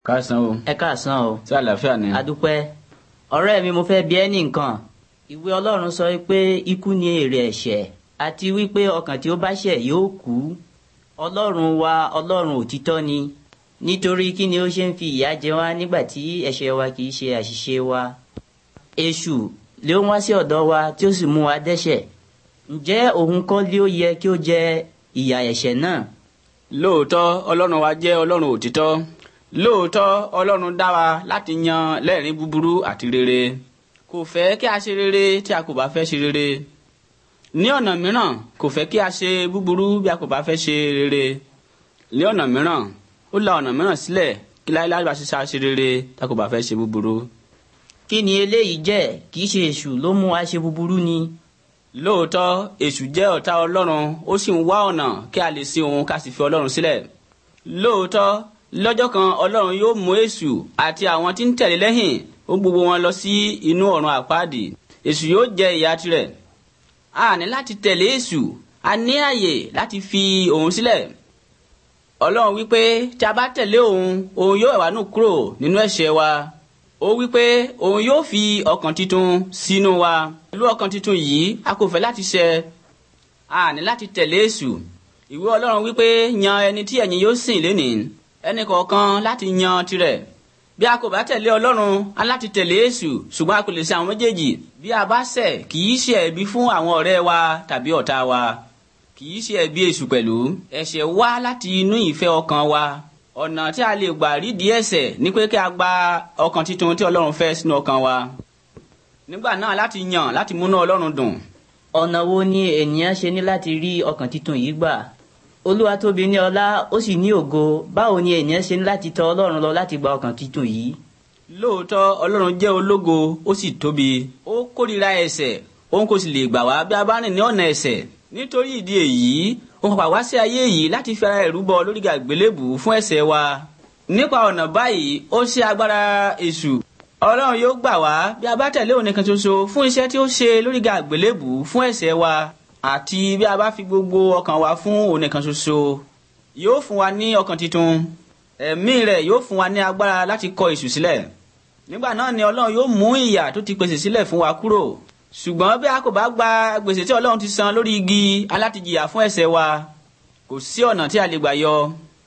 Káàsán o. Ẹ káàsán o. Ṣé àlàáfíà ni? Adúpẹ́. Ọ̀rẹ́ mi mo fẹ́ bi ẹ́ ní nǹkan. Ìwé Ọlọ́run sọ pé ikú ni èrè ẹ̀ṣẹ̀ àti wípé ọkàn tí ó bá ṣẹ̀ yóò kú. Ọlọ́run wa Ọlọ́run òtítọ́ ni. Nítorí kí ni ó ṣe ń fi ìyà jẹ wá nígbà tí ẹ̀ṣẹ̀ wa kì í ṣe àṣìṣe wa. Èṣù lé ó wá sí ọ̀dọ̀ wa tí ó sì mú wa dẹ́ṣẹ̀. Ǹjẹ́ òun kọ́ lé ó yẹ kí ó jẹ ìyà ẹ̀ṣẹ̀ náà? Lóòótọ́ Ọlọ́run wa jẹ́ Ọlọ́run òtítọ́. Lóòótọ́ Ọlọ́run dá wa láti yan lẹ́rìn búburú àti rere. Kò fẹ́ kí a ṣe rere tí a kò bá fẹ́ ṣe rere. Ní ọ̀nà mìíràn kò fẹ́ kí a ṣe búburú bí a kò bá fẹ́ ṣe rere. Ní ọ̀nà mìíràn ó la ọ̀nà mìíràn sílẹ̀ kí láéláé bá ṣe rere tí a kò bá fẹ́ ṣe búburú. Kí ni eléyìí jẹ́? Kì í ṣe èṣù ló mú wa ṣe búburú ni. Lóòótọ́ èṣù jẹ́ ọ̀tá Ọlọ́run, ó sì ń wá ọ̀nà kí a lè sin òun ká sì fi Ọlọ́run sílẹ̀. Lóòótọ́ lọ́jọ́ kan Ọlọ́run yóò mú èṣù àti àwọn tí ń tẹ̀lé lẹ́yìn ó gbogbo wọn lọ sí inú ọ̀run àpáàdì. Èṣù yóò jẹ ìyà tirẹ̀. A ní láti tẹ̀lé èṣù, a ní àyè láti fi òun sílẹ̀. Ọlọ́run wípé tí a bá tẹ̀lé òun yóò wá nù kúrò nínú ẹ̀ṣẹ̀ wa. Ó wípé òun yóò fi ọkàn titun sínú wa. Pẹ̀lú ọkàn titun yìí a kò fẹ́ láti ṣẹ̀. A ní láti tẹ̀lé èṣù. Ìwé Ọlọ́run wípé yan ẹni tí ẹ̀yin yóò sìn lénìí. Ẹnì kọ̀ọ̀kan láti yan tirẹ̀. Bí a kò bá tẹ̀lé Ọlọ́run a láti tẹ̀lé èṣù, ṣùgbọ́n a kò lè ṣe àwọn méjèèjì. Bí a bá ṣẹ̀ kì í ṣe ẹ̀bi fún àwọn ọ̀rẹ́ wa tàbí ọ̀tá wa. Kì í ṣe ẹ̀bi èṣù pẹ̀lú. Ẹ̀ṣẹ̀ wá láti inú ìfẹ́ ọkàn wa. Ọ̀nà tí a lè gbà rídìí ẹ̀ṣẹ̀ ni pé kí a gba ọkàn titun tí Ọlọ́run fẹ́ sínú ọkàn wa. Nígbà náà láti yàn láti múnú Ọlọ́run dùn. Ọ̀nà wo ni ènìyàn ṣe ní láti rí ọkàn titun yìí gbà? Olúwa tóbi ní ọlá ó sì ní ògo. Báwo ni ènìyàn ṣe ní láti tọ̀ Ọlọ́run lọ láti gba ọkàn titun yìí? Lóòótọ́ Ọlọ́run jẹ́ ológo ó sì tóbi. Ó kórìíra ẹ̀ṣẹ̀, òun kò sì lè gbà wá bí a bá rìn ní ọ̀nà ẹ̀ṣẹ̀. Nítorí ìdí èyí òun pàpà wá sí ayé yìí láti fi ara rẹ̀ rúbọ lórí àgbélébù fún ẹ̀ṣẹ̀ wa. Nípa ọ̀nà báyìí ó ṣẹ́ agbára èṣù. Ọlọ́run yóò gbà wá bí a bá tẹ̀lé òun nìkan ṣoṣo fún iṣẹ́ tí ó ṣe lórí àgbélébù fún ẹ̀ṣẹ̀ wa. Àti bí a bá fi gbogbo ọkàn wa fún òun nìkan ṣoṣo, yóò fún wa ní ọkàn titun. Ẹ̀mí rẹ̀ yóò fún wa ní agbára láti kọ èṣù sílẹ̀. Nígbà náà ni Ọlọ́run yóò mú ìyà tó ti pèsè sílẹ̀ fún wa kúrò. Ṣùgbọ́n bí a kò bá gba gbèsè tí Ọlọ́run ti san lórí igi alátìjìyà fún ẹ̀ṣẹ̀ wa, kò sí ọ̀nà tí a lè gbà yọ.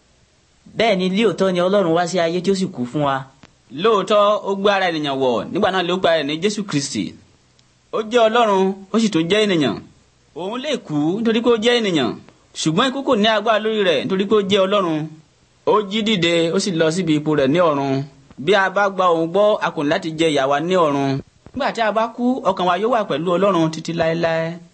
Bẹ́ẹ̀ ni lóòótọ́ ni Ọlọ́run wá sí ayé tí ó sì kú fún wa. Lóòótọ́ ó gbé ara ènìyàn wọ̀, nígbà náà ló gba ẹ̀ ní Jésù Kristi. Ó jẹ́ Ọlọ́run ó sì tún jẹ́ ènìyàn. Òun lè kú nítorí pé ó jẹ́ ènìyàn, ṣùgbọ́n ikú kò ní agbára lórí rẹ̀ nítorí pé ó jẹ́ Ọlọ́run. Ó jí dìde ó sì lọ síbi ipò rẹ̀ ní ọ̀run. Bí a bá gba òun gbọ́ a kò ní láti jẹ ìyà wa ní ọ̀run. Nígbà tí a bá kú ọkàn wa yóò wà pẹ̀lú Ọlọ́run títí láéláé.